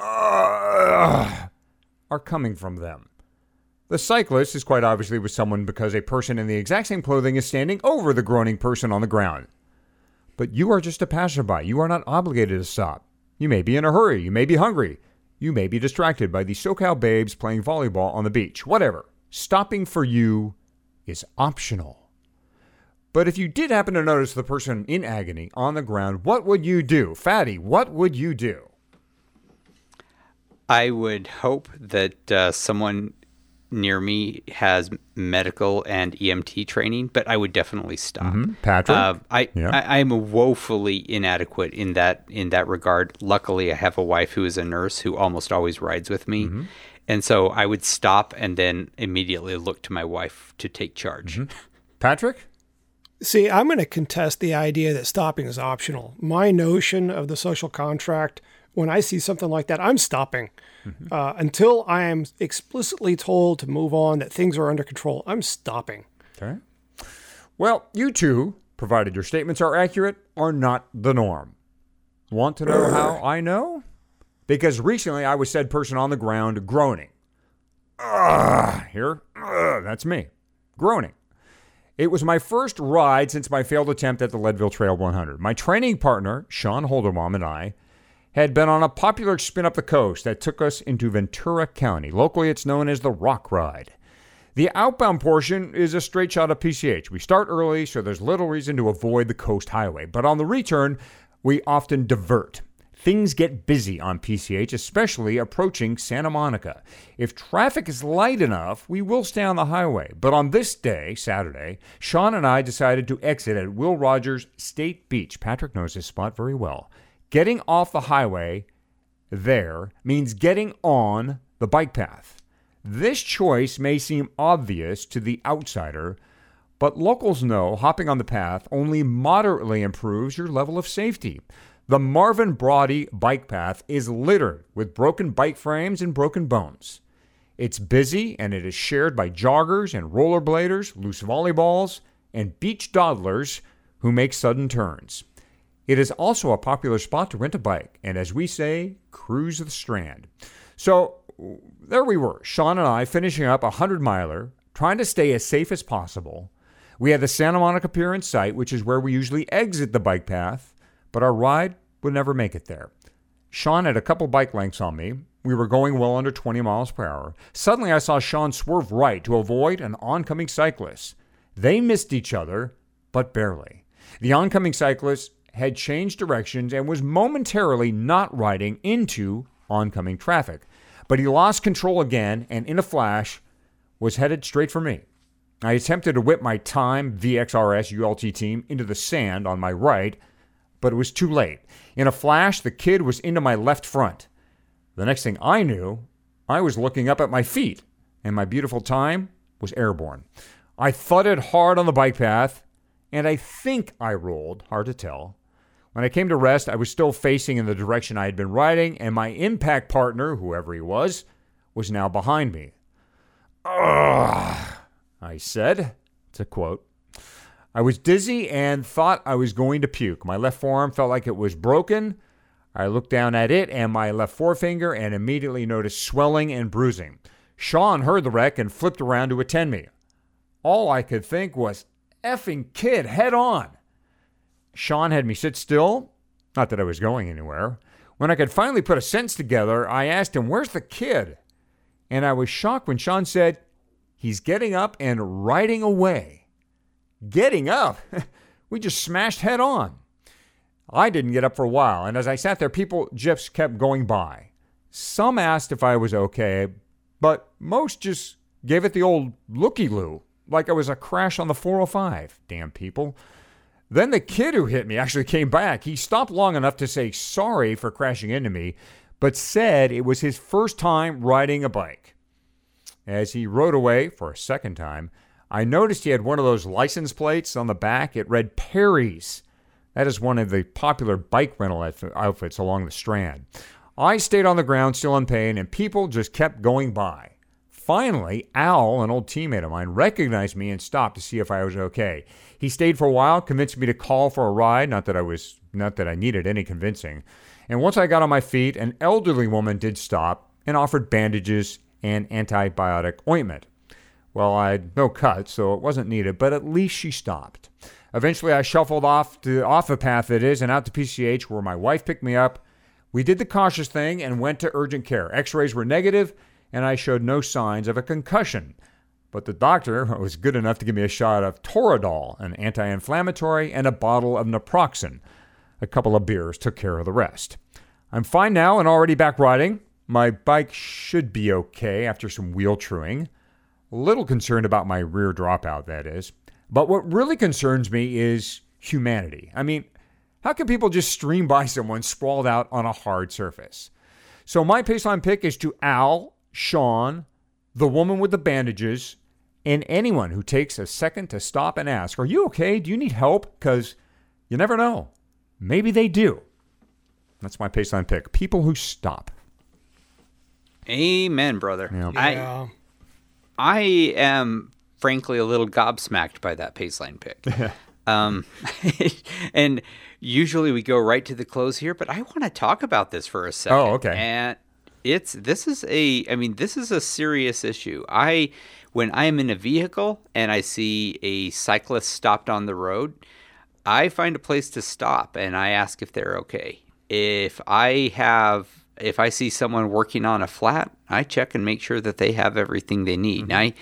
are coming from them. The cyclist is quite obviously with someone because a person in the exact same clothing is standing over the groaning person on the ground. But you are just a passerby. You are not obligated to stop. You may be in a hurry. You may be hungry. You may be distracted by the SoCal babes playing volleyball on the beach. Whatever. Stopping for you is optional. But if you did happen to notice the person in agony on the ground, what would you do? Fatty, what would you do? I would hope that someone near me has medical and EMT training, but I would definitely stop. Patrick? I'm woefully inadequate in that regard. Luckily, I have a wife who is a nurse who almost always rides with me. And so I would stop and then immediately look to my wife to take charge. Patrick? See, I'm going to contest the idea that stopping is optional. My notion of the social contract, when I see something like that, I'm stopping. Until I am explicitly told to move on, that things are under control, I'm stopping. Okay. Well, you two, provided your statements are accurate, are not the norm. Want to know how I know? Because recently I was said person on the ground groaning. That's me. Groaning. It was my first ride since my failed attempt at the Leadville Trail 100. My training partner, Sean Holderbaum, and I had been on a popular spin up the coast that took us into Ventura County. Locally, it's known as the Rock Ride. The outbound portion is a straight shot of PCH. We start early, so there's little reason to avoid the coast highway. But on the return, we often divert. Things get busy on PCH, especially approaching Santa Monica. If traffic is light enough, we will stay on the highway. But on this day, Saturday, Sean and I decided to exit at Will Rogers State Beach. Patrick knows this spot very well. Getting off the highway there means getting on the bike path. This choice may seem obvious to the outsider, but locals know hopping on the path only moderately improves your level of safety. The Marvin Brody bike path is littered with broken bike frames and broken bones. It's busy and it is shared by joggers and rollerbladers, loose volleyballs, and beach dawdlers who make sudden turns. It is also a popular spot to rent a bike and, as we say, cruise the Strand. So there we were, Sean and I finishing up a 100-miler, trying to stay as safe as possible. We had the Santa Monica Pier in sight, which is where we usually exit the bike path, but our ride would never make it there. Sean had a couple bike lengths on me. We were going well under 20 miles per hour. Suddenly, I saw Sean swerve right to avoid an oncoming cyclist. They missed each other, but barely. The oncoming cyclist had changed directions and was momentarily not riding into oncoming traffic. But he lost control again and, in a flash, was headed straight for me. I attempted to whip my Time VXRS ULT team into the sand on my right, but it was too late. In a flash, the kid was into my left front. The next thing I knew, I was looking up at my feet, and my beautiful Time was airborne. I thudded hard on the bike path, and I think I rolled, hard to tell. When I came to rest, I was still facing in the direction I had been riding, and my impact partner, whoever he was now behind me. "Ugh," I said. It's a quote. I was dizzy and thought I was going to puke. My left forearm felt like it was broken. I looked down at it and my left forefinger and immediately noticed swelling and bruising. Sean heard the wreck and flipped around to attend me. All I could think was, effing kid, head on. Sean had me sit still, not that I was going anywhere. When I could finally put a sentence together, I asked him, "Where's the kid?" And I was shocked when Sean said, "He's getting up and riding away." Getting up? We just smashed head on. I didn't get up for a while, and as I sat there, people just kept going by. Some asked if I was okay, but most just gave it the old looky-loo, like I was a crash on the 405. Damn people. Then the kid who hit me actually came back. He stopped long enough to say sorry for crashing into me, but said it was his first time riding a bike. As he rode away for a second time, I noticed he had one of those license plates on the back. It read Perry's. That is one of the popular bike rental outfits along the Strand. I stayed on the ground still in pain, and people just kept going by. Finally, Al, an old teammate of mine, recognized me and stopped to see if I was okay. He stayed for a while, convinced me to call for a ride, not that I needed any convincing. And once I got on my feet, an elderly woman did stop and offered bandages and antibiotic ointment. Well, I had no cuts, so it wasn't needed, but at least she stopped. Eventually, I shuffled off the path that is and out to PCH, where my wife picked me up. We did the cautious thing and went to urgent care. X-rays were negative, and I showed no signs of a concussion. But the doctor was good enough to give me a shot of Toradol, an anti-inflammatory, and a bottle of naproxen. A couple of beers took care of the rest. I'm fine now and already back riding. My bike should be okay after some wheel truing. A little concerned about my rear dropout, that is. But what really concerns me is humanity. I mean, how can people just stream by someone sprawled out on a hard surface? So my Paceline pick is to Al, Sean, the woman with the bandages, and anyone who takes a second to stop and ask, are you okay? Do you need help? Because you never know. Maybe they do. That's my Paceline pick. People who stop. Amen, brother. Yeah. I am, frankly, a little gobsmacked by that Paceline pick. And usually we go right to the close here, but I want to talk about this for a second. Oh, okay. And this is a serious issue. When I am in a vehicle and I see a cyclist stopped on the road, I find a place to stop and I ask if they're okay. If I see someone working on a flat, I check and make sure that they have everything they need. Mm-hmm.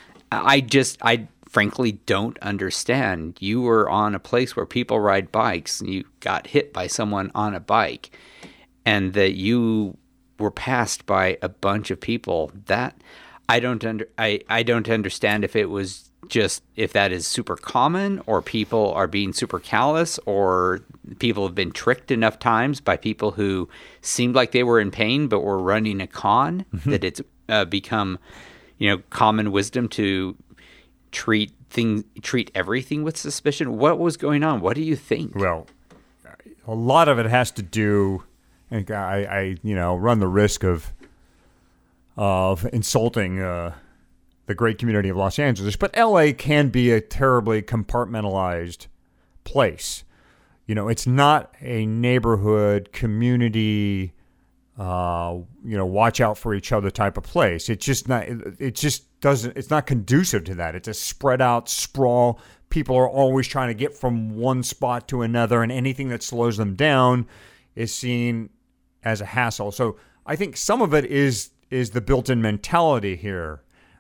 I frankly don't understand. You were on a place where people ride bikes and you got hit by someone on a bike and that you were passed by a bunch of people. That I don't understand if that is super common or people are being super callous or people have been tricked enough times by people who seemed like they were in pain but were running a con that it's become, common wisdom to treat everything with suspicion. What was going on? What do you think? Well, a lot of it has to do, and I run the risk of insulting the great community of Los Angeles, but LA can be a terribly compartmentalized place. It's not a neighborhood community, watch out for each other type of place. It's not conducive to that. It's a spread out sprawl. People are always trying to get from one spot to another, and anything that slows them down is seen as a hassle. So I think some of it is the built-in mentality here,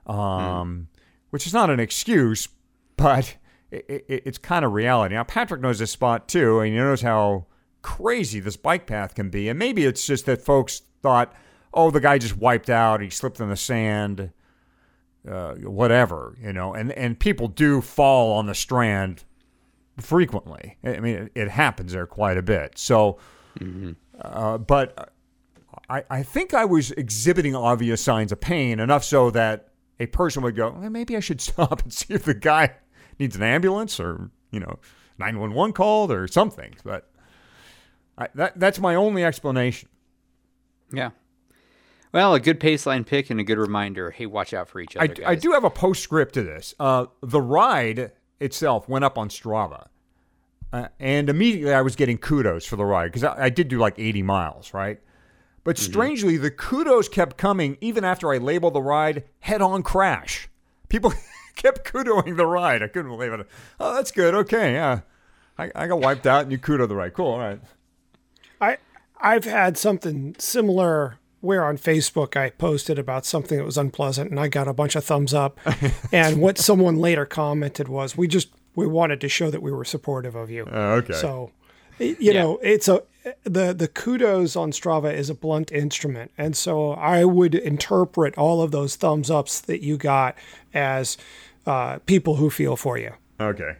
which is not an excuse, but it's kind of reality. Now, Patrick knows this spot too, and he knows how crazy this bike path can be. And maybe it's just that folks thought, oh, the guy just wiped out, he slipped in the sand, whatever, and people do fall on the Strand frequently. I mean, it happens there quite a bit. So, but I think I was exhibiting obvious signs of pain, enough so that a person would go, well, maybe I should stop and see if the guy needs an ambulance or, 911 called or something. But that's my only explanation. Yeah. Well, a good Paceline pick and a good reminder. Hey, watch out for each other, guys. I do have a postscript to this. The ride itself went up on Strava. And immediately I was getting kudos for the ride because I did do like 80 miles, right? But strangely, the kudos kept coming even after I labeled the ride head-on crash. People kept kudoing the ride. I couldn't believe it. Oh, that's good. Okay, yeah. I got wiped out and you kudo the ride. Cool, all right. I've had something similar where on Facebook I posted about something that was unpleasant and I got a bunch of thumbs up. And what someone later commented was, we wanted to show that we were supportive of you. Okay. So, it's the kudos on Strava is a blunt instrument. And so I would interpret all of those thumbs ups that you got as people who feel for you. Okay.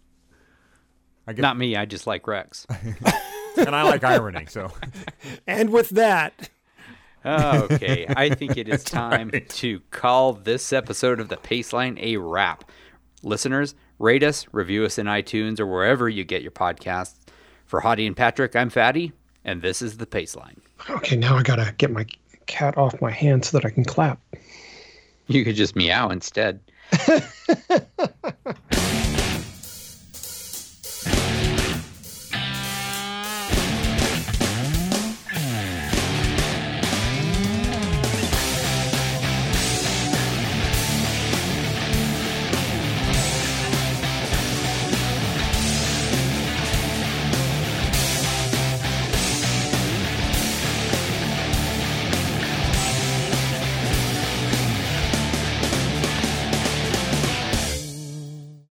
Not me. I just like Rex. And I like irony, so. And with that. Okay. I think it is time to call this episode of the Paceline a wrap. Listeners, rate us, review us in iTunes or wherever you get your podcasts. For Hottie and Patrick, I'm Fatty, and this is the Paceline. Okay, now I gotta get my cat off my hand so that I can clap. You could just meow instead.